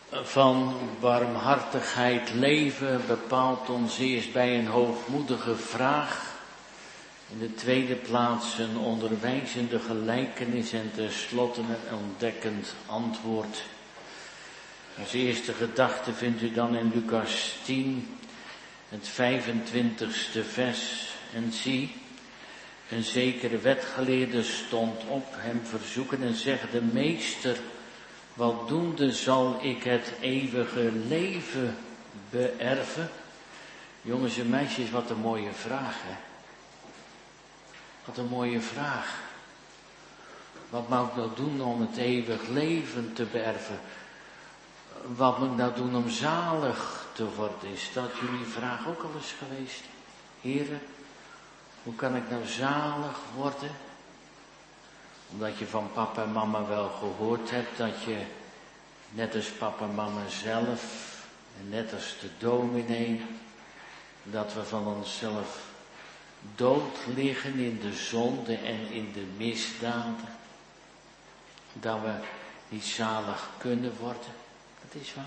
van barmhartigheid leven bepaalt ons eerst bij een hoogmoedige vraag. In de tweede plaats een onderwijzende gelijkenis en tenslotte een ontdekkend antwoord. Als eerste gedachte vindt u dan in Lucas 10, het 25ste vers. En zie, een zekere wetgeleerde stond op, hem verzoeken en zegde: Meester, wat doende zal ik het eeuwige leven beërven? Jongens en meisjes, wat een mooie vraag, hè? Wat een mooie vraag. Wat moet ik nou doen om het eeuwig leven te beërven? Wat moet ik nou doen om zalig te worden? Is dat jullie vraag ook al eens geweest? Heren, hoe kan ik nou zalig worden? Omdat je van papa en mama wel gehoord hebt dat je, net als papa en mama zelf, en net als de dominee, dat we van onszelf dood liggen in de zonde en in de misdaden. Dat we niet zalig kunnen worden. Dat is wat.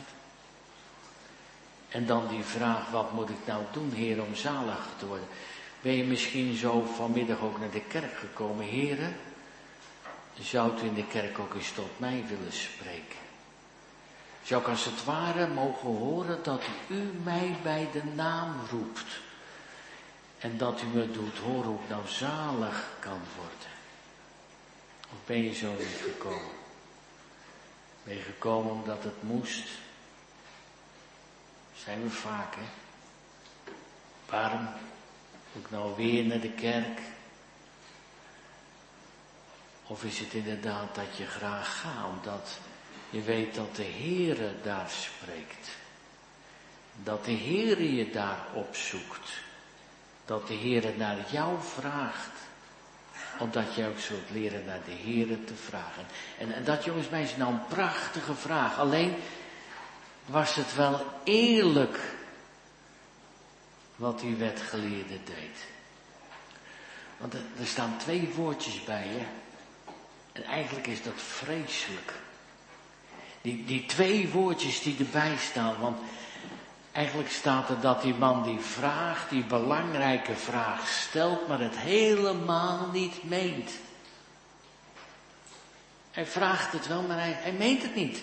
En dan die vraag, wat moet ik nou doen, Heer, om zalig te worden? Ben je misschien zo vanmiddag ook naar de kerk gekomen? Heren, zou u in de kerk ook eens tot mij willen spreken? Zou ik als het ware mogen horen dat u mij bij de naam roept? En dat u me doet horen hoe ik nou zalig kan worden? Of ben je zo niet gekomen? Ben je gekomen omdat het moest? Zijn we vaak, hè? Waarom moet ik nou weer naar de kerk? Of is het inderdaad dat je graag gaat, omdat je weet dat de Heere daar spreekt? Dat de Heere je daar opzoekt? Dat de Heere naar jou vraagt? Omdat je ook zult leren naar de Heere te vragen. En dat, jongens, mij is nou een prachtige vraag. Alleen was het wel eerlijk wat die wetgeleerde deed. Want er staan 2 woordjes bij, hè. En eigenlijk is dat vreselijk. Die 2 woordjes die erbij staan, want eigenlijk staat er dat die man die vraagt, die belangrijke vraag stelt, maar het helemaal niet meent. Hij vraagt het wel, maar hij meent het niet.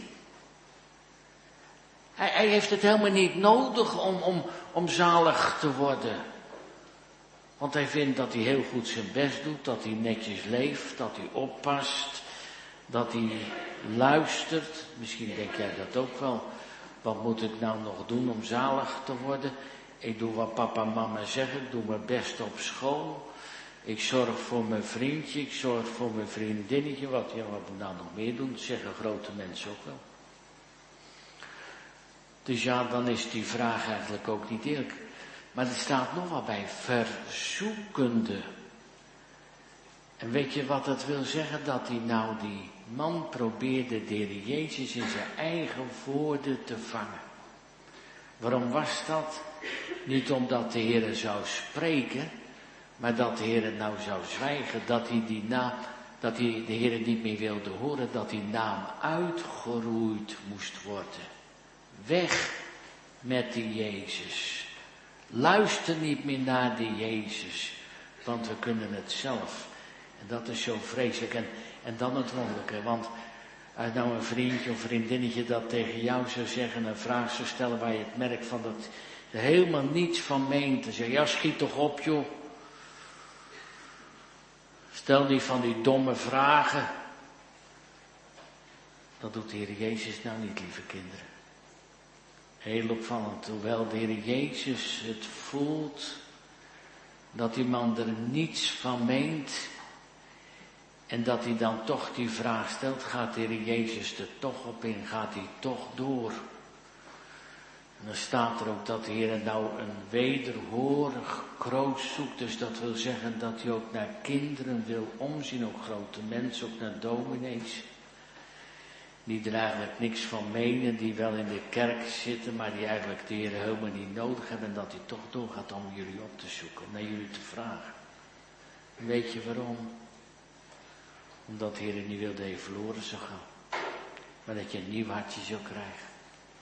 Hij heeft het helemaal niet nodig om zalig te worden. Want hij vindt dat hij heel goed zijn best doet, dat hij netjes leeft, dat hij oppast, dat hij luistert. Misschien denk jij dat ook wel. Wat moet ik nou nog doen om zalig te worden? Ik doe wat papa en mama zeggen, ik doe mijn best op school. Ik zorg voor mijn vriendje, ik zorg voor mijn vriendinnetje. Wat moet ik nou nog meer doen? Dat zeggen grote mensen ook wel. Dus ja, dan is die vraag eigenlijk ook niet eerlijk. Maar er staat nog wel bij, verzoekende. En weet je wat dat wil zeggen? Dat die man probeerde de Heer Jezus in zijn eigen woorden te vangen. Waarom was dat? Niet omdat de Heer zou spreken, maar dat de Heer nou zou zwijgen. Dat hij de Heer niet meer wilde horen, dat die naam uitgeroeid moest worden. Weg met die Jezus. Luister niet meer naar die Jezus, want we kunnen het zelf. En dat is zo vreselijk. En dan het wonderlijke, want als nou een vriendje of vriendinnetje dat tegen jou zou zeggen, een vraag zou stellen waar je het merkt van dat er helemaal niets van meent. Dan zeg je, ja, schiet toch op, joh. Stel niet van die domme vragen. Dat doet de Heer Jezus nou niet, lieve kinderen. Heel opvallend, hoewel de Heer Jezus het voelt, dat die man er niets van meent, en dat hij dan toch die vraag stelt, gaat de Heer Jezus er toch op in, gaat hij toch door. En dan staat er ook dat de Heer nou een wederhorig kroost zoekt, dus dat wil zeggen dat hij ook naar kinderen wil omzien, ook grote mensen, ook naar dominees. Die er eigenlijk niks van menen, die wel in de kerk zitten, maar die eigenlijk de Heer helemaal niet nodig hebben. En dat hij toch doorgaat om jullie op te zoeken, om naar jullie te vragen. En weet je waarom? Omdat de Heer niet wilde dat je verloren zou gaan. Maar dat je een nieuw hartje zou krijgen.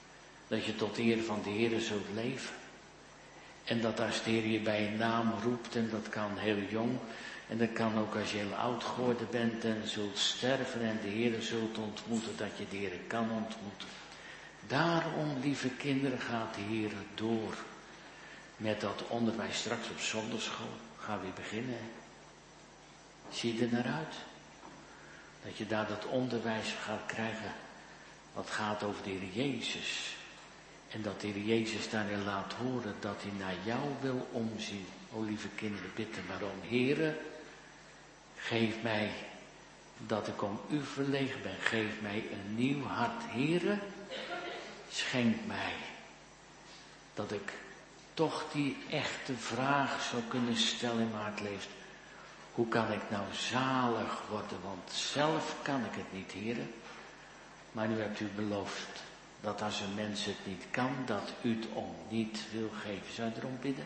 Dat je tot eer van de Heer zult leven. En dat als de Heer je bij je naam roept, en dat kan heel jong, en dat kan ook als je heel oud geworden bent en zult sterven en de Heer zult ontmoeten, dat je de Heer kan ontmoeten. Daarom, lieve kinderen, gaat de Heer door met dat onderwijs straks op zondagschool. Gaan we beginnen. Hè? Zie je er naar uit? Dat je daar dat onderwijs gaat krijgen wat gaat over de Heer Jezus. En dat de Heer Jezus daarin laat horen dat hij naar jou wil omzien. O lieve kinderen, bid er maar om. Heere, geef mij dat ik om u verlegen ben. Geef mij een nieuw hart. Heere, schenk mij dat ik toch die echte vraag zou kunnen stellen in mijn hart leeft. Hoe kan ik nou zalig worden? Want zelf kan ik het niet, Heere. Maar nu hebt u beloofd dat als een mens het niet kan, dat u het om niet wil geven. Zou je erom bidden?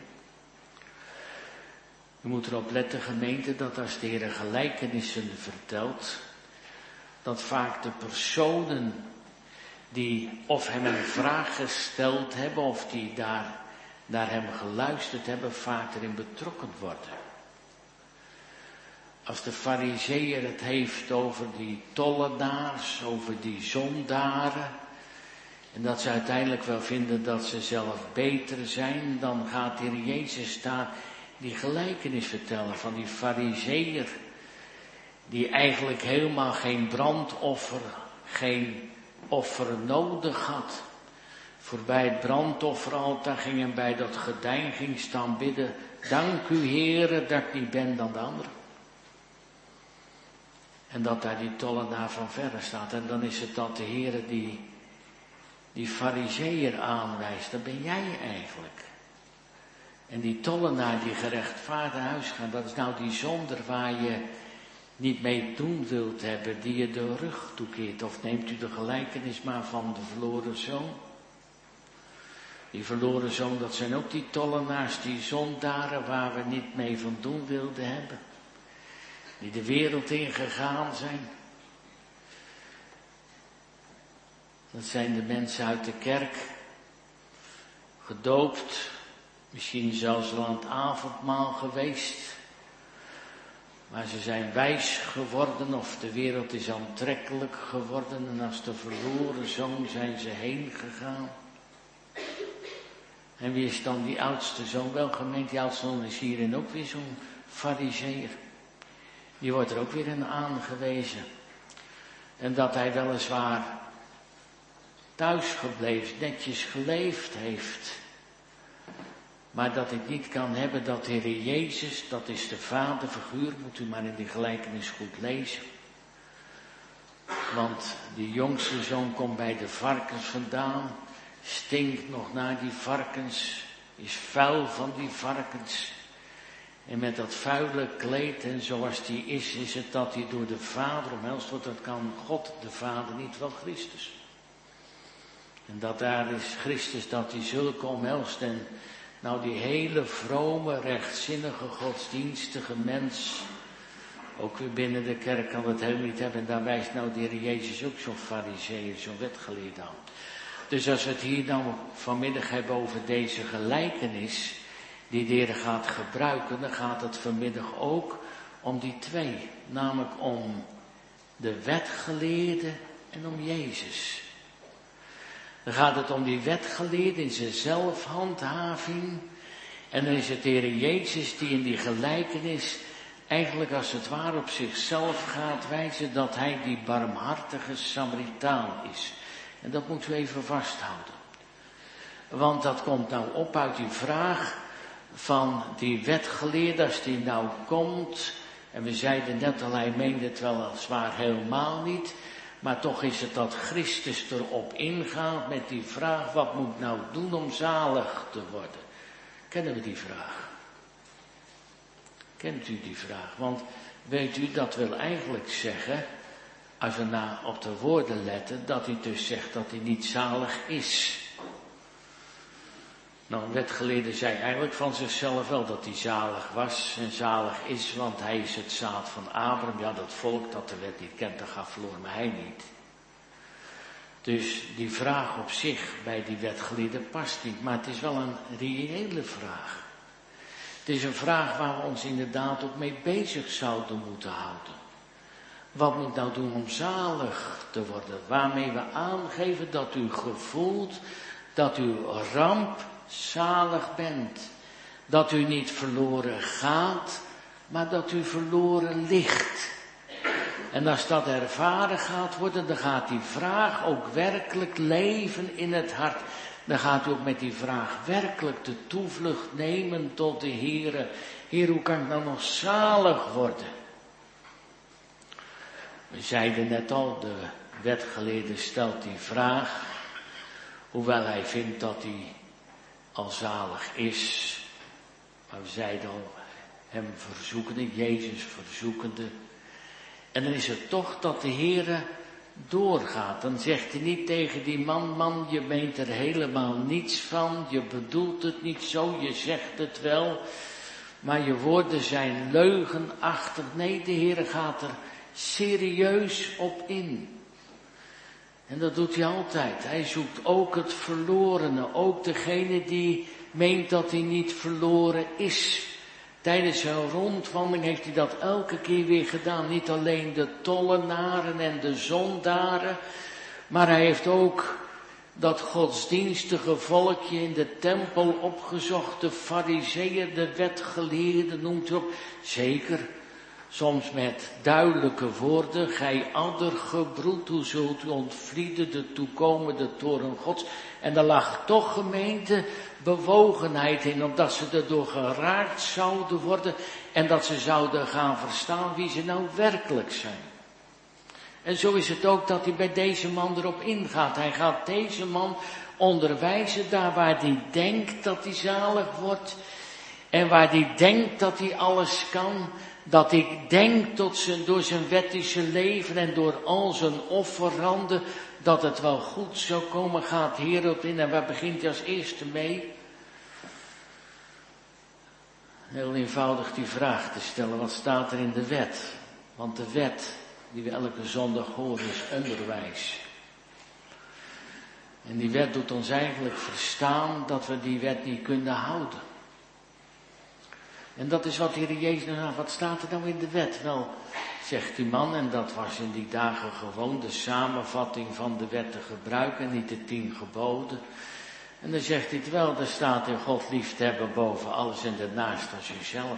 U moet erop letten, gemeente, dat als de Heer gelijkenissen vertelt, dat vaak de personen die of hem een vraag gesteld hebben, of die daar naar hem geluisterd hebben, vaak erin betrokken worden. Als de farizeeër het heeft over die tollenaars, over die zondaren, en dat ze uiteindelijk wel vinden dat ze zelf beter zijn, dan gaat de Heer Jezus daar die gelijkenis vertellen van die farizeeër, die eigenlijk helemaal geen brandoffer, geen offer nodig had. Voorbij het brandofferaltaar ging en bij dat gordijn ging staan bidden, dank u Heere dat ik niet ben dan de anderen. En dat daar die tollenaar van verre staat. En dan is het dat de Heere die farizeeër aanwijst. Dat ben jij eigenlijk. En die tollenaar die gerechtvaardig huis gaat. Dat is nou die zonder waar je niet mee doen wilt hebben. Die je de rug toekeert. Of neemt u de gelijkenis maar van de verloren zoon. Die verloren zoon, dat zijn ook die tollenaars, die zondaren waar we niet mee van doen wilden hebben. Die de wereld ingegaan zijn. Dat zijn de mensen uit de kerk, gedoopt, misschien zelfs al aan het avondmaal geweest. Maar ze zijn wijs geworden of de wereld is aantrekkelijk geworden en als de verloren zoon zijn ze heen gegaan. En wie is dan die oudste zoon? Wel gemeente, die oudste zoon is hierin ook weer zo'n farizeeër. Die wordt er ook weer in aangewezen. En dat hij weliswaar thuis gebleven, netjes geleefd heeft. Maar dat ik niet kan hebben dat de Heer Jezus, dat is de vaderfiguur, moet u maar in die gelijkenis goed lezen. Want die jongste zoon komt bij de varkens vandaan, stinkt nog naar die varkens, is vuil van die varkens. En met dat vuile kleed en zoals die is het dat hij door de Vader omhelst wordt. Dat kan God de Vader niet, wel Christus. En dat daar is Christus dat hij zulke omhelst. En nou die hele vrome, rechtzinnige, godsdienstige mens, ook weer binnen de kerk kan het helemaal niet hebben. En daar wijst nou de Heer Jezus ook zo'n farizeeër, zo'n wetgeleerde aan. Dus als we het hier nou vanmiddag hebben over deze gelijkenis die de Heer gaat gebruiken, dan gaat het vanmiddag ook om die twee. Namelijk om de wetgeleerde en om Jezus. Dan gaat het om die wetgeleerde in zijn zelfhandhaving. En dan is het de Heer Jezus die in die gelijkenis eigenlijk als het ware op zichzelf gaat wijzen dat hij die barmhartige Samaritaan is. En dat moeten we even vasthouden. Want dat komt nou op uit die vraag van die wetgeleerde, als die nou komt. En we zeiden net al, hij meende het weliswaar helemaal niet. Maar toch is het dat Christus erop ingaat met die vraag, wat moet ik nou doen om zalig te worden? Kennen we die vraag? Kent u die vraag? Want weet u, dat wil eigenlijk zeggen, als we nou op de woorden letten, dat hij dus zegt dat hij niet zalig is. Nou, een wetgeleerde zei eigenlijk van zichzelf wel dat hij zalig was en zalig is, want hij is het zaad van Abraham. Ja, dat volk dat de wet niet kent, dat gaat verloren, maar hij niet. Dus die vraag op zich bij die wetgeleerden past niet, maar het is wel een reële vraag. Het is een vraag waar we ons inderdaad ook mee bezig zouden moeten houden. Wat moet ik nou doen om zalig te worden? Waarmee we aangeven dat u gevoelt dat u rampzalig bent. Dat u niet verloren gaat, maar dat u verloren ligt. En als dat ervaren gaat worden, dan gaat die vraag ook werkelijk leven in het hart. Dan gaat u ook met die vraag werkelijk de toevlucht nemen tot de Heere. Heer, hoe kan ik nou nog zalig worden? We zeiden net al, de wetgeleerde stelt die vraag, hoewel hij vindt dat hij al zalig is. Maar we zeiden al, hem verzoekende, Jezus verzoekende. En dan is het toch dat de Heere doorgaat. Dan zegt hij niet tegen die man, je meent er helemaal niets van, je bedoelt het niet zo, je zegt het wel, maar je woorden zijn leugenachtig. Nee, de Heere gaat er serieus op in. En dat doet hij altijd. Hij zoekt ook het verlorene, ook degene die meent dat hij niet verloren is. Tijdens zijn rondwandeling heeft hij dat elke keer weer gedaan. Niet alleen de tollenaren en de zondaren, maar hij heeft ook dat godsdienstige volkje in de tempel opgezocht. De farizeeën, de wetgeleerden, noemt hij op. Zeker, soms met duidelijke woorden. Gij addergebroed, hoe zult u ontvlieden de toekomende toorn Gods? En er lag toch, gemeente, bewogenheid in, omdat ze erdoor geraakt zouden worden en dat ze zouden gaan verstaan wie ze nou werkelijk zijn. En zo is het ook dat hij bij deze man erop ingaat. Hij gaat deze man onderwijzen daar waar hij denkt dat hij zalig wordt en waar hij denkt dat hij alles kan. Dat ik denk door zijn wettische leven en door al zijn offeranden, dat het wel goed zou komen, gaat Heer op in. En waar begint hij als eerste mee? Heel eenvoudig die vraag te stellen, wat staat er in de wet? Want de wet, die we elke zondag horen, is onderwijs. En die wet doet ons eigenlijk verstaan dat we die wet niet kunnen houden. En dat is wat de Heer Jezus nou, wat staat er nou in de wet? Wel, zegt die man, en dat was in die dagen gewoon de samenvatting van de wet te gebruiken, niet de 10 geboden. En dan zegt hij het wel, er staat in God lief te hebben boven alles en daarnaast als uzelf.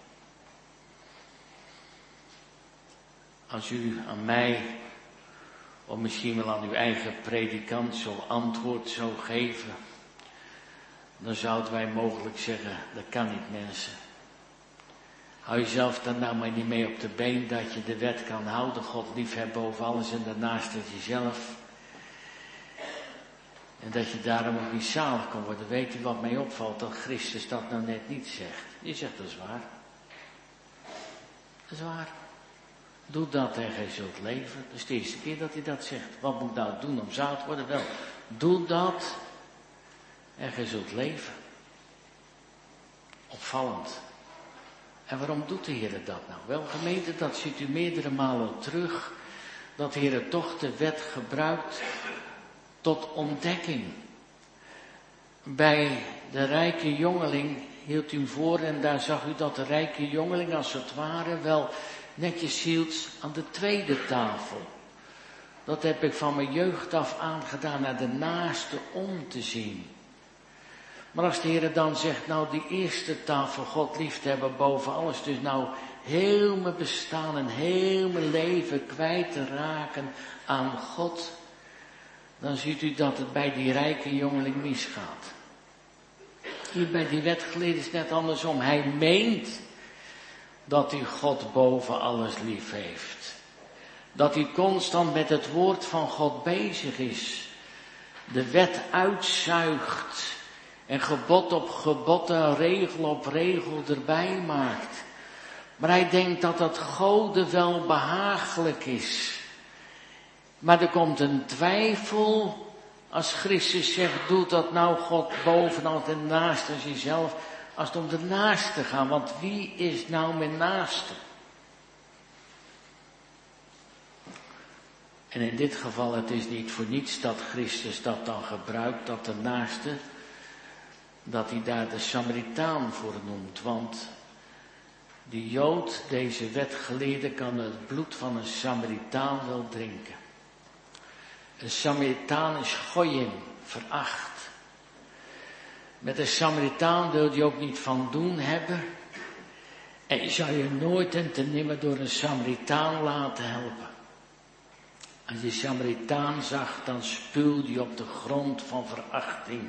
Als u aan mij, of misschien wel aan uw eigen predikant, zo'n antwoord zou geven, dan zouden wij mogelijk zeggen, dat kan niet, mensen. Hou jezelf dan nou maar niet mee op de been dat je de wet kan houden. God liefhebben boven alles en daarnaast als jezelf. En dat je daarom ook niet zalig kan worden. Weet u wat mij opvalt? Dat Christus dat nou net niet zegt. Je zegt dat is waar. Dat is waar. Doe dat en gij zult leven. Dat is de eerste keer dat hij dat zegt. Wat moet ik nou doen om zalig te worden? Wel, doe dat en gij zult leven. Opvallend. En waarom doet de Heer dat nou? Wel, gemeente, dat ziet u meerdere malen terug, dat de Heer toch de wet gebruikt tot ontdekking. Bij de rijke jongeling hield u hem voor en daar zag u dat de rijke jongeling als het ware wel netjes hield aan de tweede tafel. Dat heb ik van mijn jeugd af aangedaan naar de naaste om te zien. Maar als de Heer dan zegt, nou die eerste tafel God lief te hebben boven alles, dus nou heel mijn bestaan en heel mijn leven kwijt te raken aan God, dan ziet u dat het bij die rijke jongeling misgaat. Hier bij die wetgeleerde is het net andersom. Hij meent dat hij God boven alles lief heeft. Dat hij constant met het woord van God bezig is. De wet uitzuigt. En gebod op gebod en regel op regel erbij maakt. Maar hij denkt dat dat Gode wel behagelijk is. Maar er komt een twijfel als Christus zegt, doe dat nou God bovenal en naast als jezelf. Als het om de naaste gaat, want wie is nou mijn naaste? En in dit geval, het is niet voor niets dat Christus dat dan gebruikt, dat de naaste, dat hij daar de Samaritaan voor noemt. Want die Jood, deze wetgeleerde, kan het bloed van een Samaritaan wel drinken. Een Samaritaan is goyim, veracht. Met een Samaritaan wil je ook niet van doen hebben. En je zou je nooit en te nimmer door een Samaritaan laten helpen. Als je Samaritaan zag, dan spuwde je op de grond van verachting.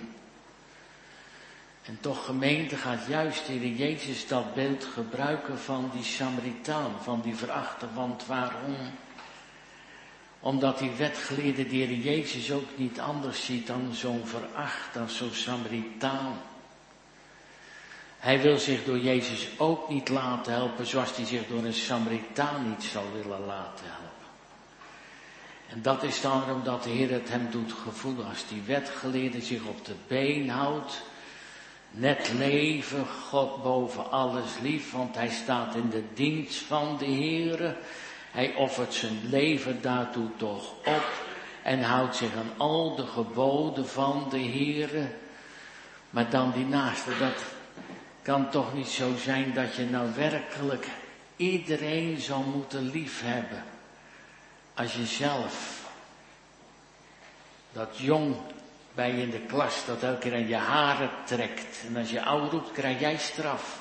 En toch, gemeente, gaat juist de Heer Jezus dat beeld gebruiken van die Samaritaan, van die verachter. Want waarom? Omdat die wetgeleerde de Heer Jezus ook niet anders ziet dan zo'n verachter, als zo'n Samaritaan. Hij wil zich door Jezus ook niet laten helpen, zoals hij zich door een Samaritaan niet zal willen laten helpen. En dat is dan omdat de Heer het hem doet gevoelen, als die wetgeleerde zich op de been houdt. Net leven, God boven alles lief, want hij staat in de dienst van de Heere. Hij offert zijn leven daartoe toch op en houdt zich aan al de geboden van de Heere. Maar dan die naaste, dat kan toch niet zo zijn dat je nou werkelijk iedereen zal moeten liefhebben. Als je zelf, dat jong bij je in de klas, dat elke keer aan je haren trekt. En als je oud roept, krijg jij straf.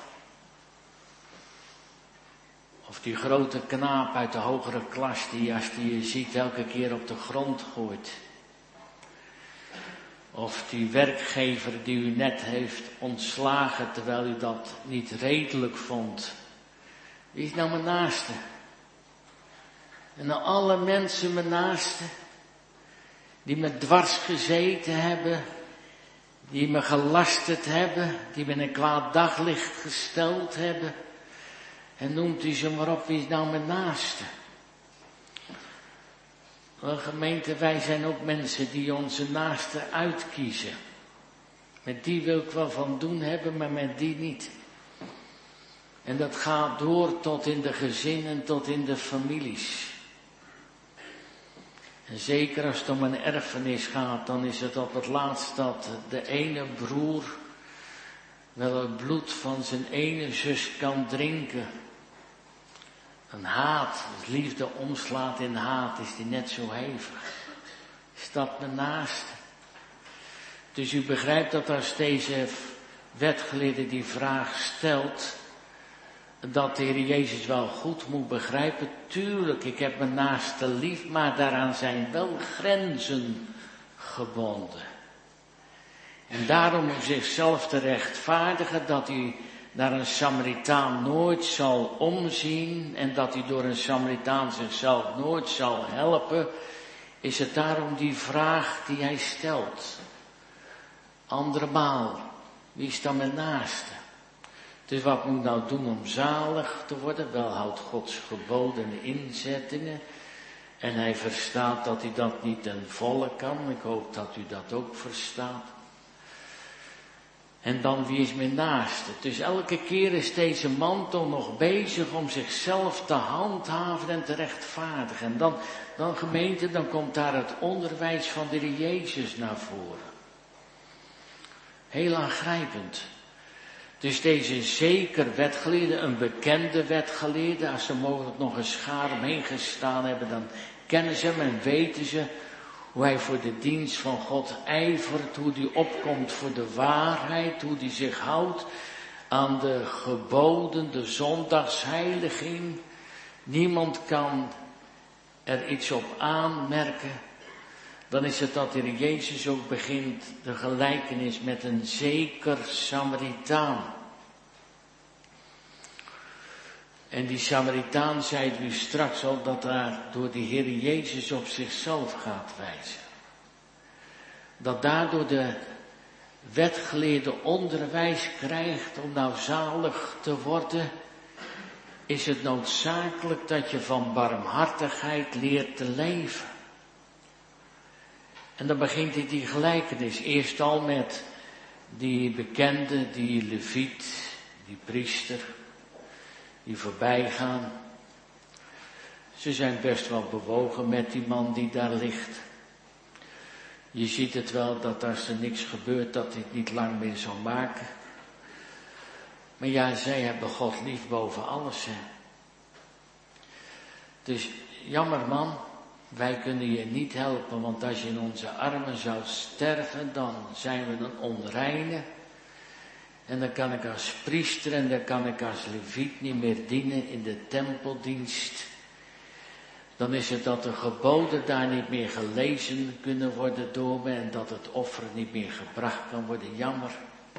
Of die grote knaap uit de hogere klas, die als die je ziet elke keer op de grond gooit. Of die werkgever die u net heeft ontslagen, terwijl u dat niet redelijk vond. Wie is nou mijn naaste? En nou alle mensen mijn naaste, die me dwars gezeten hebben, die me gelasterd hebben, die me in een kwaad daglicht gesteld hebben. En noemt u ze maar op, wie is nou mijn naaste? Wel, gemeente, wij zijn ook mensen die onze naaste uitkiezen. Met die wil ik wel van doen hebben, maar met die niet. En dat gaat door tot in de gezinnen, tot in de families. En zeker als het om een erfenis gaat, dan is het op het laatst dat de ene broer wel het bloed van zijn ene zus kan drinken. Een haat, als liefde omslaat in haat, is die net zo hevig. Is dat mijn naaste? Dus u begrijpt dat als deze wetgeleerde die vraag stelt, dat de Heer Jezus wel goed moet begrijpen. Tuurlijk, ik heb mijn naaste lief, maar daaraan zijn wel grenzen gebonden. En daarom om zichzelf te rechtvaardigen dat hij naar een Samaritaan nooit zal omzien en dat hij door een Samaritaan zichzelf nooit zal helpen, is het daarom die vraag die hij stelt. Andermaal, wie is dan mijn naaste? Dus wat moet ik nou doen om zalig te worden? Wel houdt Gods geboden en inzettingen. En hij verstaat dat hij dat niet ten volle kan. Ik hoop dat u dat ook verstaat. En dan, wie is mijn naaste? Dus elke keer is deze man toch nog bezig om zichzelf te handhaven en te rechtvaardigen. En dan gemeente, dan komt daar het onderwijs van de Heer Jezus naar voren. Heel aangrijpend. Dus deze zeker wetgeleerde, een bekende wetgeleerde, als ze mogelijk nog een schaar omheen gestaan hebben, dan kennen ze hem en weten ze hoe hij voor de dienst van God ijvert, hoe hij opkomt voor de waarheid, hoe hij zich houdt aan de geboden, de zondagsheiliging. Niemand kan er iets op aanmerken. Dan is het dat de Heer Jezus ook begint de gelijkenis met een zeker Samaritaan. En die Samaritaan, zei u straks al, dat daar door de Heer Jezus op zichzelf gaat wijzen. Dat daardoor de wetgeleerde onderwijs krijgt om nou zalig te worden, is het noodzakelijk dat je van barmhartigheid leert te leven. En dan begint hij die gelijkenis eerst al met die bekende, die leviet, die priester, die voorbij gaan. Ze zijn best wel bewogen met die man die daar ligt. Je ziet het wel dat als er niks gebeurt, dat hij het niet lang meer zal maken. Maar ja, zij hebben God lief boven alles, hè. Dus jammer man, wij kunnen je niet helpen, want als je in onze armen zou sterven, dan zijn we een onreine. En dan kan ik als priester en dan kan ik als leviet niet meer dienen in de tempeldienst. Dan is het dat de geboden daar niet meer gelezen kunnen worden door me en dat het offer niet meer gebracht kan worden. Jammer.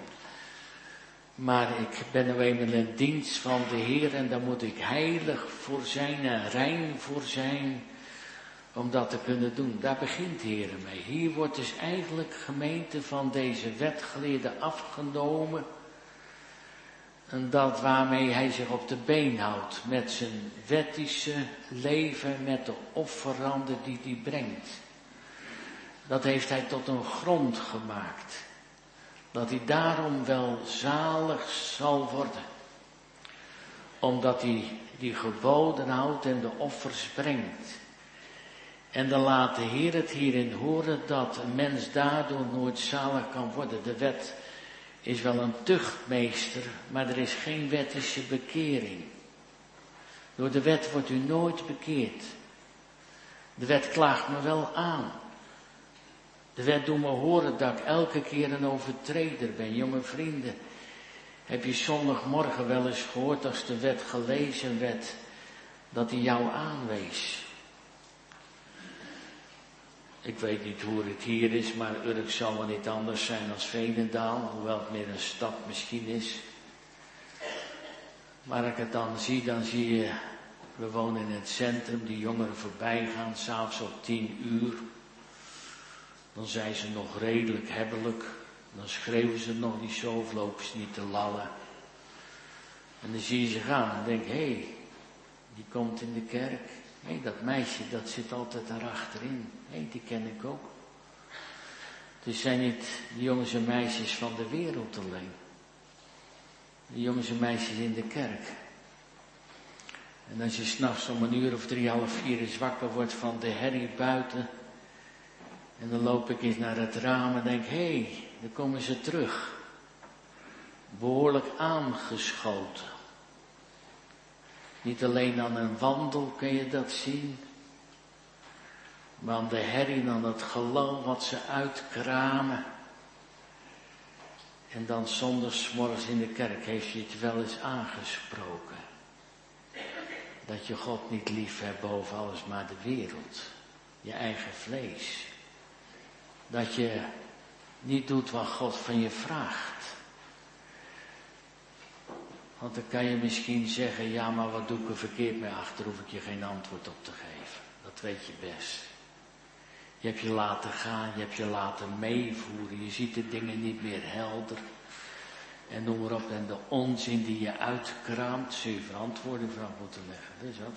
Maar ik ben nou eenmaal in dienst van de Heer en daar moet ik heilig voor zijn en rein voor zijn om dat te kunnen doen. Daar begint de Heer mee. Hier wordt dus eigenlijk gemeente van deze wetgeleerde afgenomen. En dat waarmee hij zich op de been houdt met zijn wettische leven, met de offeranden die hij brengt. Dat heeft hij tot een grond gemaakt. Dat hij daarom wel zalig zal worden. Omdat hij die geboden houdt en de offers brengt. En dan laat de Heer het hierin horen dat een mens daardoor nooit zalig kan worden. De wet is wel een tuchtmeester, maar er is geen wettische bekering. Door de wet wordt u nooit bekeerd. De wet klaagt me wel aan. De wet doet me horen dat ik elke keer een overtreder ben. Jonge vrienden, heb je zondagmorgen wel eens gehoord als de wet gelezen werd, dat hij jou aanwees? Ik weet niet hoe het hier is, maar Urk zal wel niet anders zijn als Veenendaal, hoewel het meer een stad misschien is. Maar als ik het dan zie je, we wonen in het centrum, die jongeren voorbij gaan, s'avonds op 10:00. Dan zijn ze nog redelijk hebbelijk, dan schreeuwen ze nog niet zo, of lopen ze niet te lallen. En dan zie je ze gaan en denk, hé, die komt in de kerk. Hé, dat meisje, dat zit altijd daar achterin. Hé, die ken ik ook. Het zijn niet de jongens en meisjes van de wereld alleen. De jongens en meisjes in de kerk. En als je 's nachts om 1:00 of 3, half 4 eens wakker wordt van de herrie buiten. En dan loop ik eens naar het raam en denk, hé, daar komen ze terug. Behoorlijk aangeschoten. Niet alleen aan een wandel kun je dat zien, maar aan de herrie en aan het geloof wat ze uitkramen. En dan zondagsmorgens in de kerk heeft je het wel eens aangesproken. Dat je God niet lief hebt boven alles maar de wereld. Je eigen vlees. Dat je niet doet wat God van je vraagt. Want dan kan je misschien zeggen, ja, maar wat doe ik er verkeerd mee achter, hoef ik je geen antwoord op te geven. Dat weet je best. Je hebt je laten gaan, je hebt je laten meevoeren, je ziet de dingen niet meer helder. En noem maar op, en de onzin die je uitkraamt, zul je verantwoording voor moeten leggen. Dat is dat.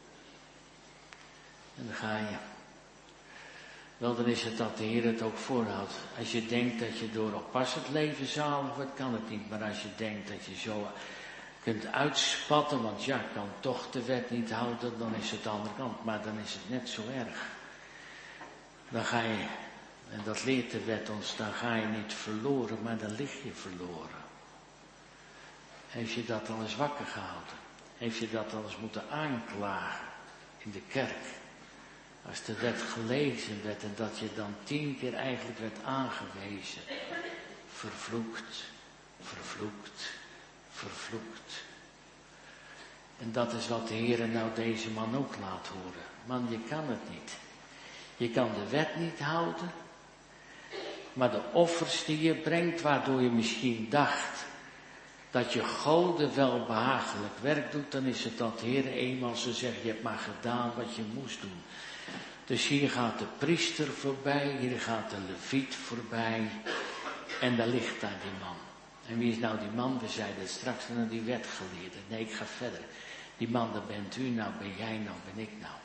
En dan ga je. Wel, dan is het dat de Heer het ook voorhoudt. Als je denkt dat je door oppassend leven zalig wordt, kan het niet. Maar als je denkt dat je zo kunt uitspatten, want ja, ik kan toch de wet niet houden, dan is het de andere kant. Maar dan is het net zo erg. Dan ga je, en dat leert de wet ons, dan ga je niet verloren, maar dan lig je verloren. Heeft je dat al eens wakker gehouden? Heeft je dat al eens moeten aanklagen in de kerk? Als de wet gelezen werd en dat je dan 10 keer eigenlijk werd aangewezen. Vervloekt, vervloekt, vervloekt. En dat is wat de Heer nou deze man ook laat horen. Man, je kan het niet. Je kan de wet niet houden. Maar de offers die je brengt, waardoor je misschien dacht dat je Gode wel behagelijk werk doet, dan is het dat de Heer eenmaal zo zegt, je hebt maar gedaan wat je moest doen. Dus hier gaat de priester voorbij, hier gaat de leviet voorbij en daar ligt daar die man. En wie is nou die man? We zeiden het straks naar die wetgeleerde. Nee, ik ga verder. Die man, dat bent u, nou ben jij, nou ben ik nou.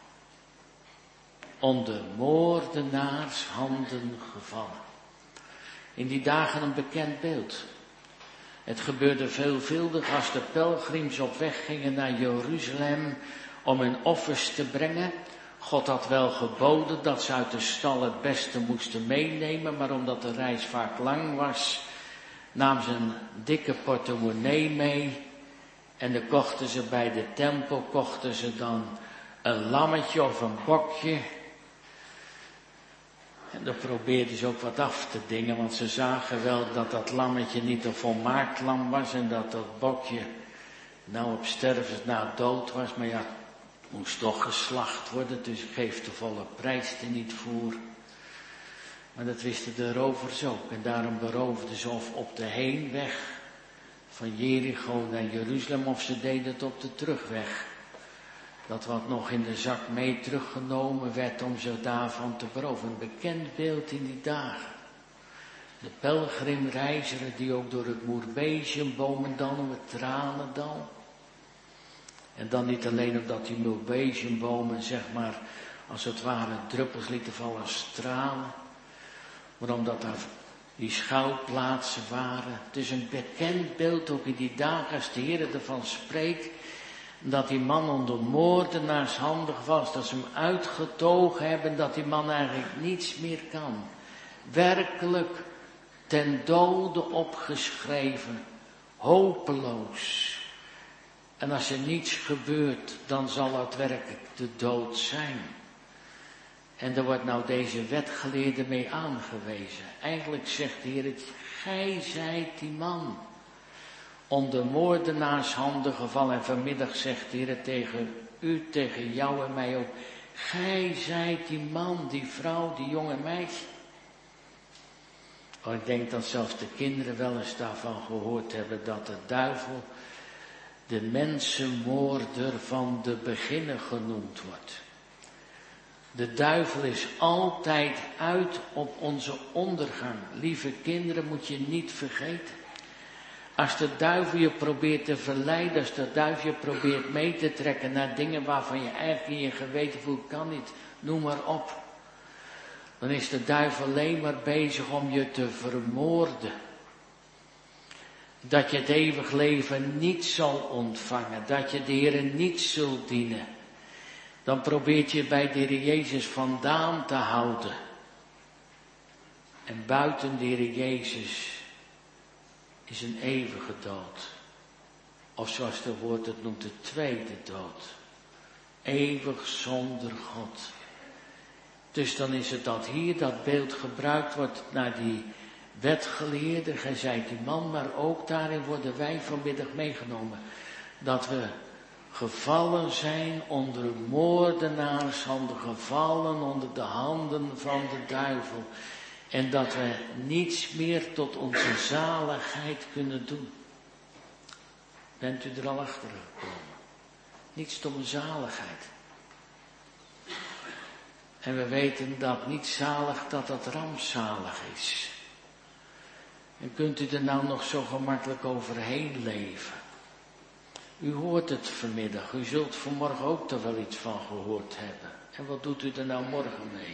Onder moordenaars handen gevallen. In die dagen een bekend beeld. Het gebeurde veelvuldig als de pelgrims op weg gingen naar Jeruzalem om hun offers te brengen. God had wel geboden dat ze uit de stal het beste moesten meenemen, maar omdat de reis vaak lang was, namen ze een dikke portemonnee mee. En dan kochten ze bij de tempel, dan een lammetje of een bokje. En dan probeerden ze ook wat af te dingen, want ze zagen wel dat dat lammetje niet een volmaakt lam was en dat dat bokje nou op stervens na dood was. Maar ja, het moest toch geslacht worden, dus geef de volle prijs er niet voor. Maar dat wisten de rovers ook en daarom beroofden ze of op de heenweg van Jericho naar Jeruzalem of ze deden het op de terugweg. Dat wat nog in de zak mee teruggenomen werd om ze daarvan te beroven. Een bekend beeld in die dagen. De pelgrimreizigers die ook door het Moerbeziumboomendal, het Tranendal. En dan niet alleen omdat die Moerbeziumbomen zeg maar als het ware druppels lieten vallen als stralen. Maar omdat daar die schuilplaatsen waren. Het is een bekend beeld ook in die dagen als de Heer ervan spreekt. Dat die man onder moordenaars handig was. Dat ze hem uitgetogen hebben. Dat die man eigenlijk niets meer kan. Werkelijk ten dode opgeschreven. Hopeloos. En als er niets gebeurt, dan zal het werkelijk de dood zijn. En daar wordt nou deze wetgeleerde mee aangewezen. Eigenlijk zegt de Heer, gij zijt die man. Onder moordenaars handen gevallen. En vanmiddag zegt de Heer tegen u, tegen jou en mij ook. Gij zijt die man, die vrouw, die jonge meisje. Oh, ik denk dat zelfs de kinderen wel eens daarvan gehoord hebben. Dat de duivel de mensenmoorder van de beginner genoemd wordt. De duivel is altijd uit op onze ondergang. Lieve kinderen, moet je niet vergeten. Als de duivel je probeert te verleiden, als de duivel je probeert mee te trekken naar dingen waarvan je eigenlijk in je geweten voelt, kan niet, noem maar op. Dan is de duivel alleen maar bezig om je te vermoorden. Dat je het eeuwig leven niet zal ontvangen, dat je de Heer niet zult dienen. Dan probeert je bij de Heer Jezus vandaan te houden. En buiten de Heer Jezus is een eeuwige dood. Of zoals de woord het noemt, de tweede dood. Eeuwig zonder God. Dus dan is het dat hier dat beeld gebruikt wordt naar die wetgeleerde, gij zijt die man, maar ook daarin worden wij vanmiddag meegenomen. Dat we gevallen zijn onder moordenaarshanden, gevallen onder de handen van de duivel. En dat we niets meer tot onze zaligheid kunnen doen. Bent u er al achter gekomen? Niets tot een zaligheid. En we weten dat niet zalig, dat dat rampzalig is. En kunt u er nou nog zo gemakkelijk overheen leven? U hoort het vanmiddag. U zult vanmorgen ook er wel iets van gehoord hebben. En wat doet u er nou morgen mee?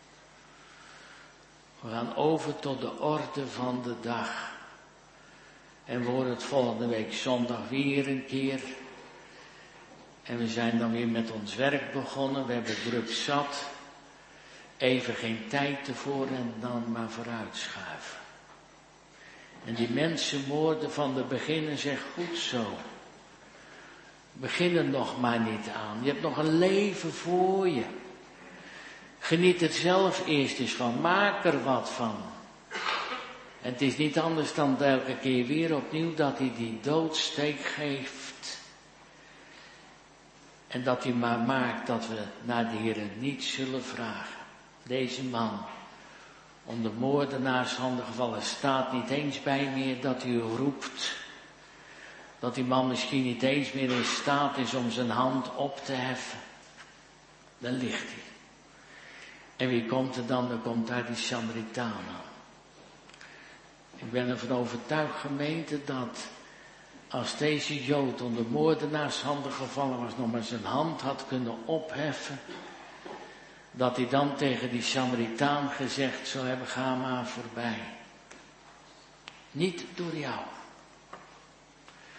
We gaan over tot de orde van de dag. En we horen het volgende week zondag weer een keer. En we zijn dan weer met ons werk begonnen. We hebben druk zat. Even geen tijd ervoor en dan maar vooruitschuiven. En die mensenmoorden van de beginner zegt goed zo. Begin er nog maar niet aan. Je hebt nog een leven voor je. Geniet er zelf eerst eens van. Maak er wat van. En het is niet anders dan elke keer weer opnieuw dat hij die doodsteek geeft. En dat hij maar maakt dat we naar de Heer niet zullen vragen. Deze man, om de moordenaars handen gevallen, staat niet eens bij meer dat u roept. Dat die man misschien niet eens meer in staat is om zijn hand op te heffen. Dan ligt hij. En wie komt er dan? Dan komt daar die Samaritaan aan. Ik ben ervan overtuigd, gemeente, dat als deze Jood onder moordenaars handen gevallen was, nog maar zijn hand had kunnen opheffen, dat hij dan tegen die Samaritaan gezegd zou hebben, ga maar voorbij. Niet door jou.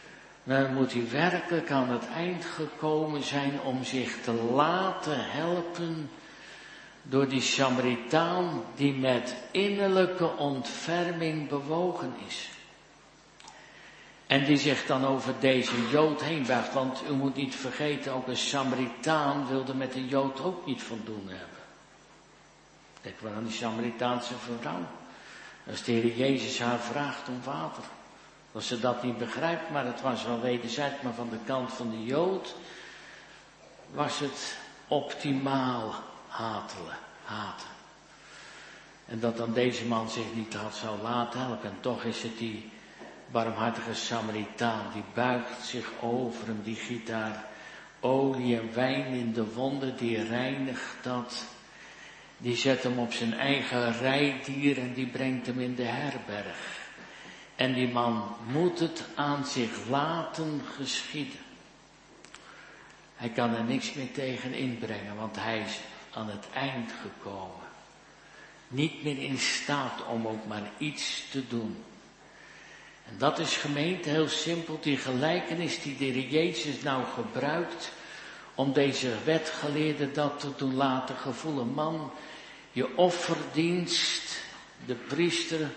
Dan moet hij werkelijk aan het eind gekomen zijn om zich te laten helpen door die Samaritaan die met innerlijke ontferming bewogen is. En die zich dan over deze Jood heen buigt, want u moet niet vergeten, ook een Samaritaan wilde met een Jood ook niet van doen hebben. Denk maar aan die Samaritaanse vrouw. Als de Heer Jezus haar vraagt om water. Dat ze dat niet begrijpt, maar het was wel wederzijds, maar van de kant van de Jood was het optimaal haten. En dat dan deze man zich niet had zou laten helpen. En toch is het die barmhartige Samaritaan, die buigt zich over hem, die giet daar olie en wijn in de wonden, die reinigt dat. Die zet hem op zijn eigen rijdier en die brengt hem in de herberg. En die man moet het aan zich laten geschieden. Hij kan er niks meer tegen inbrengen, want hij is aan het eind gekomen. Niet meer in staat om ook maar iets te doen. En dat is, gemeente, heel simpel die gelijkenis die de Heer Jezus nou gebruikt om deze wetgeleerde dat te doen laten gevoelen. Man, je offerdienst, de priester,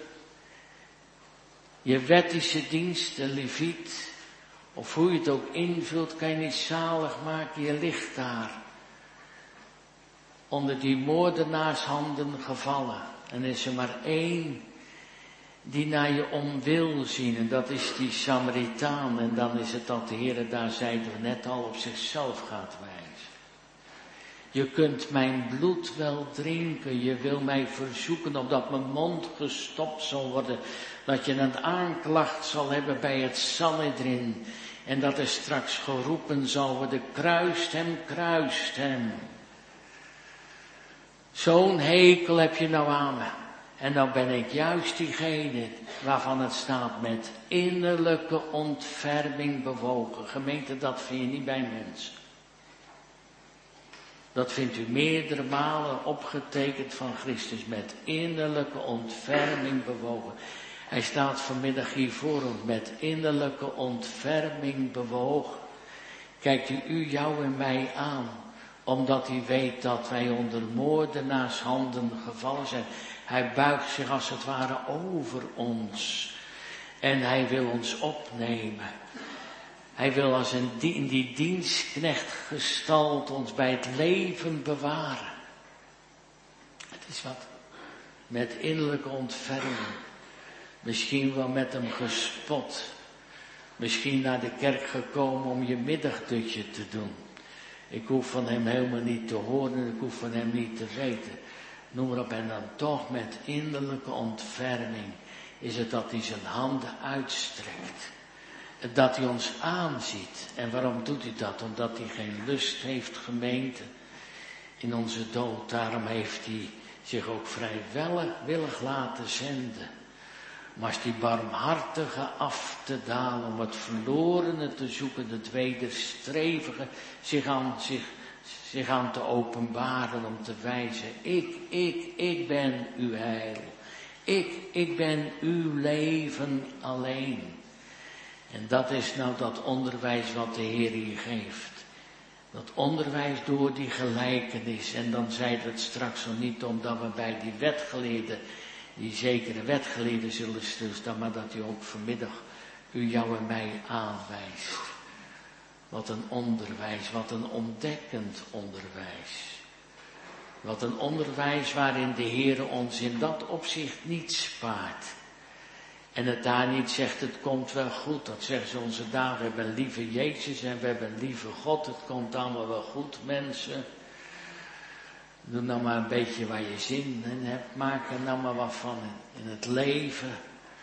je wettische dienst, de leviet, of hoe je het ook invult, kan je niet zalig maken. Je ligt daar onder die moordenaarshanden gevallen. En er is er maar één die naar je om wil zien, en dat is die Samaritaan. En dan is het dat de Heer, daar zeiden we net al, op zichzelf gaat wijzen. Je kunt mijn bloed wel drinken, je wil mij verzoeken opdat mijn mond gestopt zal worden, dat je een aanklacht zal hebben bij het Sanhedrin, en dat er straks geroepen zal worden, kruist hem, kruist hem. Zo'n hekel heb je nou aan me. En dan ben ik juist diegene waarvan het staat met innerlijke ontferming bewogen. Gemeente, dat vind je niet bij mensen. Dat vindt u meerdere malen opgetekend van Christus, met innerlijke ontferming bewogen. Hij staat vanmiddag hier voor ons met innerlijke ontferming bewogen. Kijkt u jou en mij aan, omdat hij weet dat wij onder moordenaars handen gevallen zijn. Hij buigt zich als het ware over ons. En hij wil ons opnemen. Hij wil als in die dienstknecht gestalt ons bij het leven bewaren. Het is wat. Met innerlijke ontferming. Misschien wel met hem gespot. Misschien naar de kerk gekomen om je middagdutje te doen. Ik hoef van hem helemaal niet te horen. Ik hoef van hem niet te weten. Noem maar op, en dan toch met innerlijke ontferming is het dat hij zijn handen uitstrekt. Dat hij ons aanziet. En waarom doet hij dat? Omdat hij geen lust heeft, gemeente, in onze dood. Daarom heeft hij zich ook vrijwillig laten zenden. Maar als die barmhartige af te dalen, om het verlorene te zoeken, het wederstrevige, zich aan te openbaren, om te wijzen. Ik ben uw heil. Ik ben uw leven alleen. En dat is nou dat onderwijs wat de Heer hier geeft. Dat onderwijs door die gelijkenis. En dan zeiden we het straks nog niet omdat we bij die wetgeleerden, die zekere wetgeleerden zullen stilstaan, maar dat hij ook vanmiddag jou en mij aanwijst. Wat een onderwijs, wat een ontdekkend onderwijs. Wat een onderwijs waarin de Heer ons in dat opzicht niet spaart. En het daar niet zegt, het komt wel goed. Dat zeggen ze onze dagen, we hebben een lieve Jezus en we hebben een lieve God. Het komt allemaal wel goed, mensen. Doe nou maar een beetje waar je zin in hebt. Maak er nou maar wat van in het leven.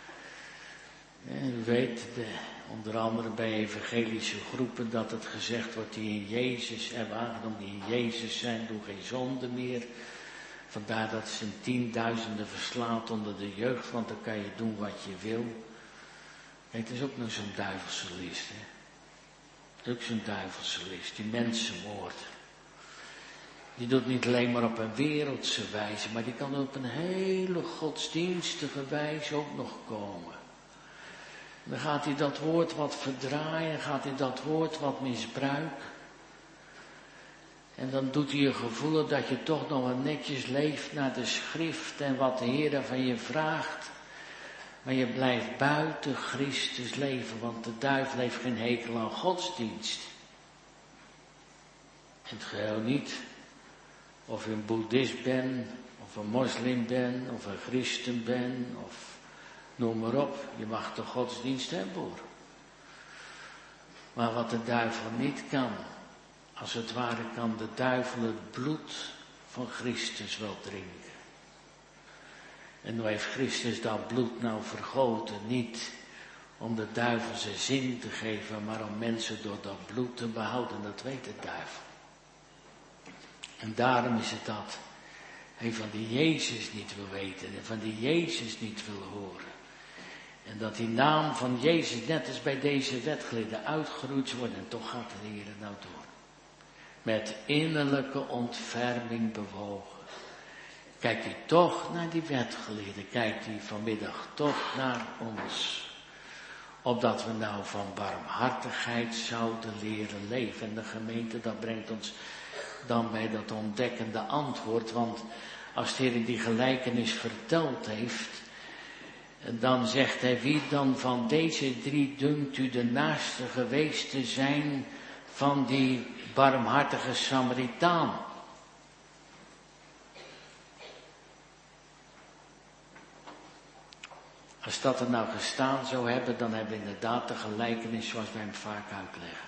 U weet, onder andere bij evangelische groepen, dat het gezegd wordt die in Jezus hebben aangenomen, die in Jezus zijn, doen geen zonde meer. Vandaar dat ze tienduizenden verslaat onder de jeugd, want dan kan je doen wat je wil. Kijk, het is ook nog zo'n duivelse list, hè. Het is ook zo'n duivelse list, die mensenmoord. Die doet niet alleen maar op een wereldse wijze, maar die kan op een hele godsdienstige wijze ook nog komen. Dan gaat hij dat woord wat verdraaien, gaat hij dat woord wat misbruiken. En dan doet hij je gevoelen dat je toch nog wel netjes leeft naar de schrift en wat de Heer van je vraagt. Maar je blijft buiten Christus leven, want de duivel heeft geen hekel aan godsdienst. In het geheel niet. Of je een boeddhist bent, of een moslim bent, of een christen bent, of noem maar op. Je mag de godsdienst hebben hoor. Maar wat de duivel niet kan, als het ware kan de duivel het bloed van Christus wel drinken. En nu heeft Christus dat bloed nou vergoten, niet om de duivel zijn zin te geven, maar om mensen door dat bloed te behouden. Dat weet de duivel. En daarom is het dat hij van die Jezus niet wil weten en van die Jezus niet wil horen. En dat die naam van Jezus net als bij deze wetgeleerden uitgeroeid wordt en toch gaat de Heer nou door. Met innerlijke ontferming bewogen. Kijkt hij toch naar die wetgeleerden, kijkt hij vanmiddag toch naar ons. Opdat we nou van barmhartigheid zouden leren leven. En de gemeente, dat brengt ons dan bij dat ontdekkende antwoord. Want als de Heer die gelijkenis verteld heeft, dan zegt hij, wie dan van deze drie dunkt u de naaste geweest te zijn van die barmhartige Samaritaan? Als dat er nou gestaan zou hebben, dan hebben we inderdaad de gelijkenis zoals wij hem vaak uitleggen.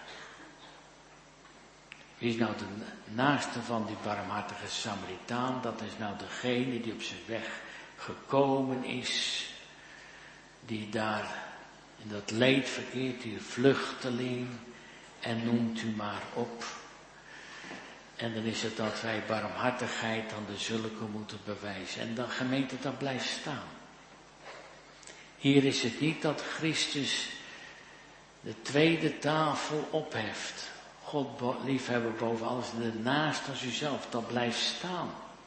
Wie is nou de naaste van die barmhartige Samaritaan? Dat is nou degene die op zijn weg gekomen is, die daar in dat leed verkeert, die vluchteling, en noemt u maar op. En dan is het dat wij barmhartigheid aan de zulke moeten bewijzen. En dan gemeente, dat blijft staan. Hier is het niet dat Christus de tweede tafel opheft. God liefhebben boven alles, de naast als uzelf, dat blijft staan.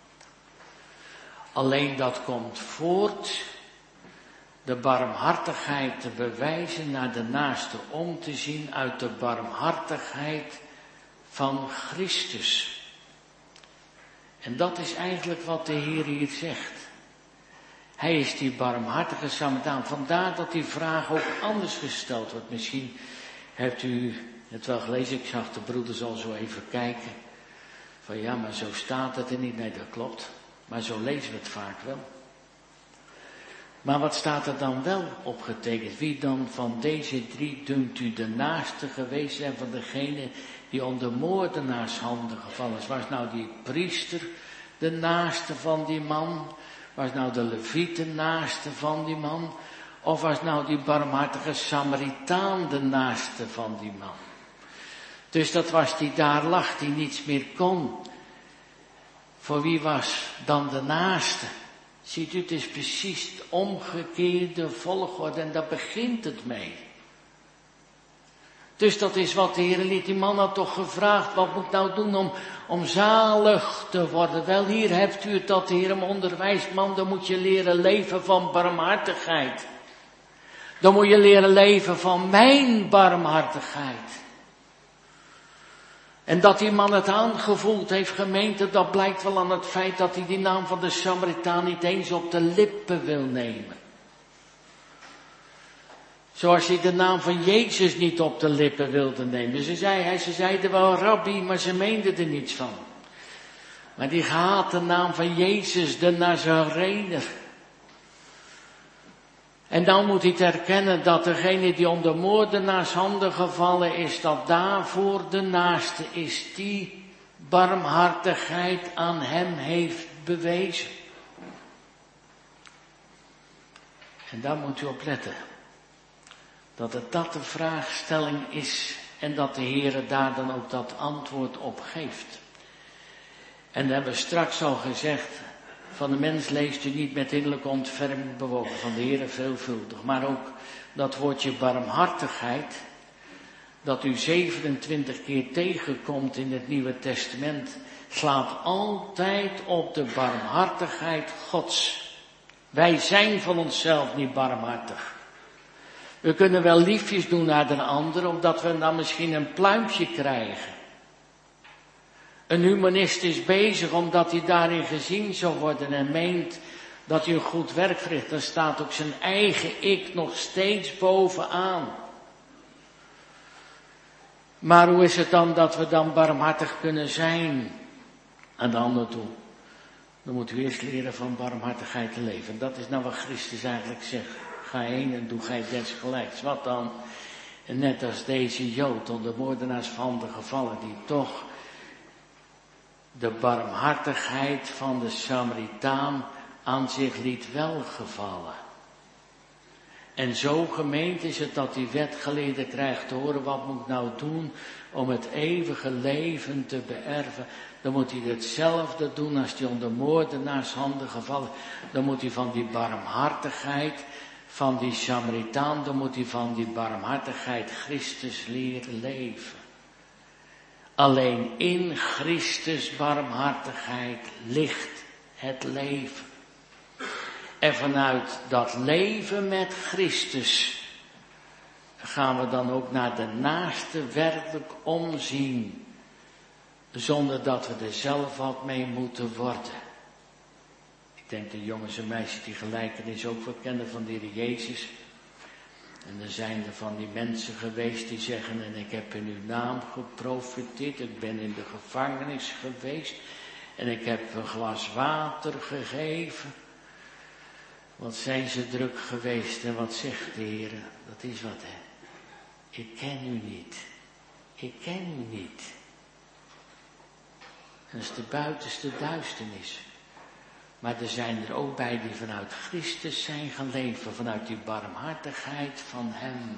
Alleen dat komt voort, de barmhartigheid te bewijzen, naar de naaste om te zien uit de barmhartigheid van Christus. En dat is eigenlijk wat de Heer hier zegt. Hij is die barmhartige Samaritaan. Vandaar dat die vraag ook anders gesteld wordt. Misschien hebt u het wel gelezen. Ik zag de broeders al zo even kijken. Van ja, maar zo staat het er niet. Nee, dat klopt. Maar zo lezen we het vaak wel. Maar wat staat er dan wel opgetekend? Wie dan van deze drie dunkt u de naaste geweest zijn van degene die onder moordenaars handen gevallen is? Was nou die priester de naaste van die man? Was nou de Leviet de naaste van die man? Of was nou die barmhartige Samaritaan de naaste van die man? Dus dat was die daar lag, die niets meer kon. Voor wie was dan de naaste? Ziet u, het is precies het omgekeerde volgorde en daar begint het mee. Dus dat is wat de Heer liet. Die man had toch gevraagd, wat moet ik nou doen om zalig te worden? Wel, hier hebt u het dat de Heer hem onderwijst. Man, dan moet je leren leven van barmhartigheid. Dan moet je leren leven van mijn barmhartigheid. En dat die man het aangevoeld heeft, gemeente, dat blijkt wel aan het feit dat hij die naam van de Samaritaan niet eens op de lippen wil nemen. Zoals hij de naam van Jezus niet op de lippen wilde nemen. Ze zeiden wel rabbi, maar ze meenden er niets van. Maar die haat de naam van Jezus, de Nazarener. En dan moet hij erkennen dat degene die onder moordenaars handen gevallen is, dat daarvoor de naaste is die barmhartigheid aan hem heeft bewezen. En daar moet u op letten. Dat het dat de vraagstelling is en dat de Heer daar dan ook dat antwoord op geeft. En dan hebben we straks al gezegd, van de mens leest u niet met innerlijke ontferming bewogen, van de Heer veelvuldig. Maar ook dat woordje barmhartigheid, dat u 27 keer tegenkomt in het Nieuwe Testament, slaat altijd op de barmhartigheid Gods. Wij zijn van onszelf niet barmhartig. We kunnen wel liefjes doen naar de ander, omdat we dan misschien een pluimpje krijgen. Een humanist is bezig omdat hij daarin gezien zal worden en meent dat hij een goed werk verricht. Dan staat ook zijn eigen ik nog steeds bovenaan. Maar hoe is het dan dat we dan barmhartig kunnen zijn aan de ander toe? Dan moeten we eerst leren van barmhartigheid te leven. Dat is nou wat Christus eigenlijk zegt. Ga heen en doe gij desgelijks. Wat dan? En net als deze Jood onder moordenaars handen gevallen, die toch de barmhartigheid van de Samaritaan aan zich liet welgevallen. En zo gemeend is het dat die wetgeleerde krijgt te horen, wat moet ik nou doen om het eeuwige leven te beërven? Dan moet hij hetzelfde doen als hij onder moordenaars handen gevallen. Dan moet hij van die barmhartigheid van die Samaritaan, dan moet hij van die barmhartigheid Christus leren leven. Alleen in Christus barmhartigheid ligt het leven. En vanuit dat leven met Christus gaan we dan ook naar de naaste werkelijk omzien, zonder dat we er zelf wat mee moeten worden. Ik denk de jongens en meisjes die gelijkenis ook wel kennen van de Heer Jezus. En er zijn er van die mensen geweest die zeggen, en ik heb in uw naam geprofeteerd, ik ben in de gevangenis geweest en ik heb een glas water gegeven. Wat zijn ze druk geweest en wat zegt de Heer? Dat is wat, hè. Ik ken u niet. Ik ken u niet. Dat is de buitenste duisternis. Maar er zijn er ook bij die vanuit Christus zijn gaan leven, vanuit die barmhartigheid van hem.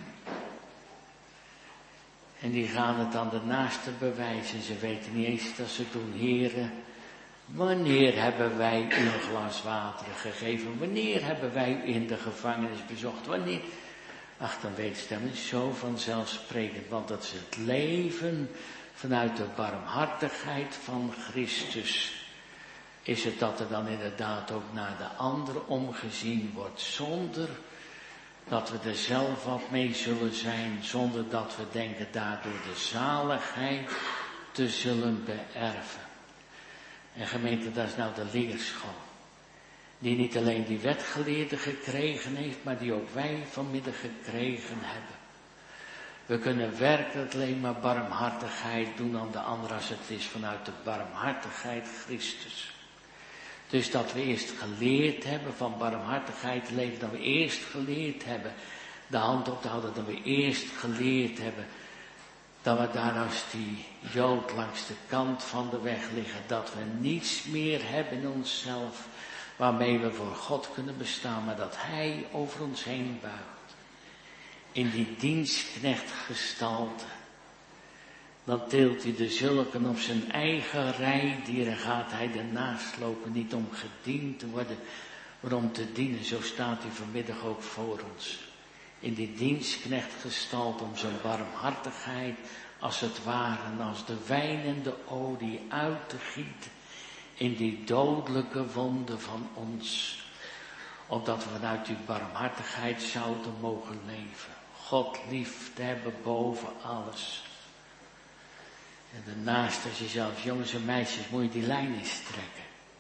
En die gaan het aan de naaste bewijzen. Ze weten niet eens dat ze doen, Heere, wanneer hebben wij u een glas water gegeven? Wanneer hebben wij u in de gevangenis bezocht? Wanneer? Ach, dan weet ze dat niet zo vanzelfsprekend, want dat is het leven vanuit de barmhartigheid van Christus. Is het dat er dan inderdaad ook naar de ander omgezien wordt, zonder dat we er zelf wat mee zullen zijn, zonder dat we denken daardoor de zaligheid te zullen beërven. En gemeente, dat is nou de leerschool, die niet alleen die wetgeleerde gekregen heeft, maar die ook wij vanmiddag gekregen hebben. We kunnen werkelijk alleen maar barmhartigheid doen aan de ander als het is vanuit de barmhartigheid Christus. Dus dat we eerst geleerd hebben van barmhartigheid te leven, dat we eerst geleerd hebben de hand op te houden, dat we eerst geleerd hebben dat we daar als die Jood langs de kant van de weg liggen, dat we niets meer hebben in onszelf waarmee we voor God kunnen bestaan, maar dat Hij over ons heen buigt. In die dienstknechtgestalte. Dan teelt hij de zulken op zijn eigen rijdieren, gaat hij ernaast lopen, niet om gediend te worden, maar om te dienen. Zo staat hij vanmiddag ook voor ons. In die dienstknechtgestalte om zijn barmhartigheid, als het ware, als de wijn en de olie uit te gieten in die dodelijke wonden van ons. Opdat we vanuit die barmhartigheid zouden mogen leven. God lief te hebben boven alles. En daarnaast als jezelf, jongens en meisjes, moet je die lijn eens trekken.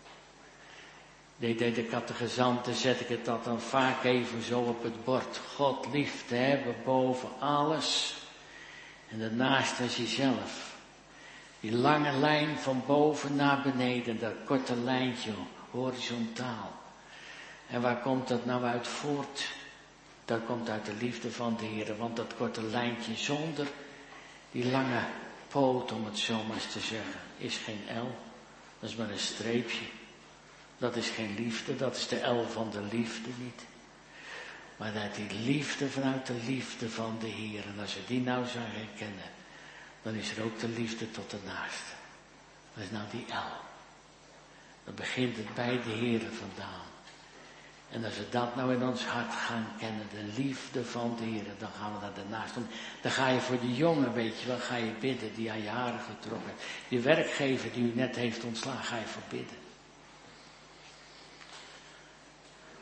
Deed de catechizanten, zet ik het dat dan vaak even zo op het bord. God lief te hebben boven alles. En daarnaast als jezelf. Die lange lijn van boven naar beneden, dat korte lijntje, horizontaal. En waar komt dat nou uit voort? Dat komt uit de liefde van de Heer, want dat korte lijntje zonder die lange poot, om het zo maar eens te zeggen, is geen L. Dat is maar een streepje. Dat is geen liefde, dat is de L van de liefde niet. Maar dat die liefde vanuit de liefde van de Heer. En als we die nou zou herkennen, dan is er ook de liefde tot de naaste. Dat is nou die L. Dan begint het bij de Heer vandaan. En als we dat nou in ons hart gaan kennen, de liefde van de Heer, dan gaan we naar de naaste. Dan ga je voor die jongen, weet je wel, ga je bidden die aan je haren getrokken heeft. Die werkgever die u net heeft ontslagen, ga je voor bidden.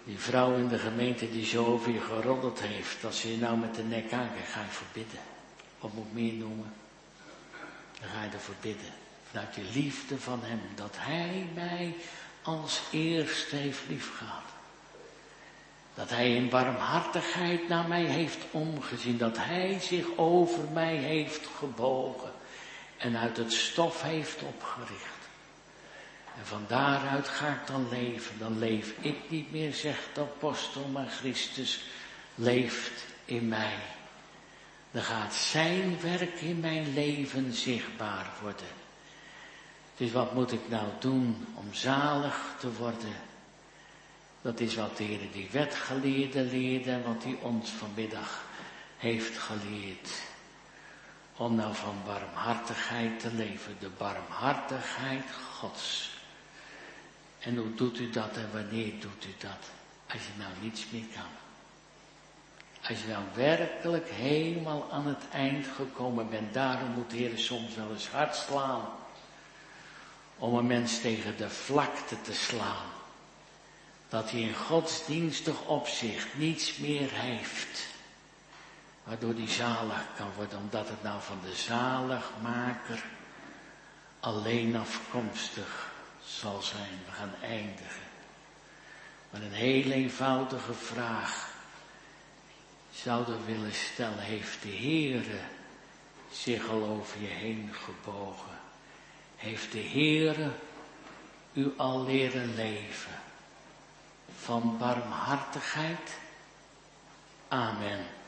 Die vrouw in de gemeente die zo over je geroddeld heeft, als ze je nou met de nek aankijkt, ga je voor bidden. Wat moet ik meer noemen? Dan ga je ervoor bidden. Vanuit je liefde van hem, dat hij mij als eerste heeft liefgehad. Dat hij in barmhartigheid naar mij heeft omgezien. Dat hij zich over mij heeft gebogen. En uit het stof heeft opgericht. En van daaruit ga ik dan leven. Dan leef ik niet meer, zegt de apostel, maar Christus leeft in mij. Dan gaat zijn werk in mijn leven zichtbaar worden. Dus wat moet ik nou doen om zalig te worden? Dat is wat de Heer die wetgeleerde leerde en wat hij ons vanmiddag heeft geleerd. Om nou van barmhartigheid te leven, de barmhartigheid Gods. En hoe doet u dat en wanneer doet u dat? Als je nou niets meer kan. Als je nou werkelijk helemaal aan het eind gekomen bent, daarom moet de Heer soms wel eens hard slaan. Om een mens tegen de vlakte te slaan. Dat hij in godsdienstig opzicht niets meer heeft. Waardoor hij zalig kan worden, omdat het nou van de zaligmaker alleen afkomstig zal zijn. We gaan eindigen met een heel eenvoudige vraag. Zouden willen stellen, heeft de Heere zich al over je heen gebogen? Heeft de Heere u al leren leven? Van barmhartigheid? Amen.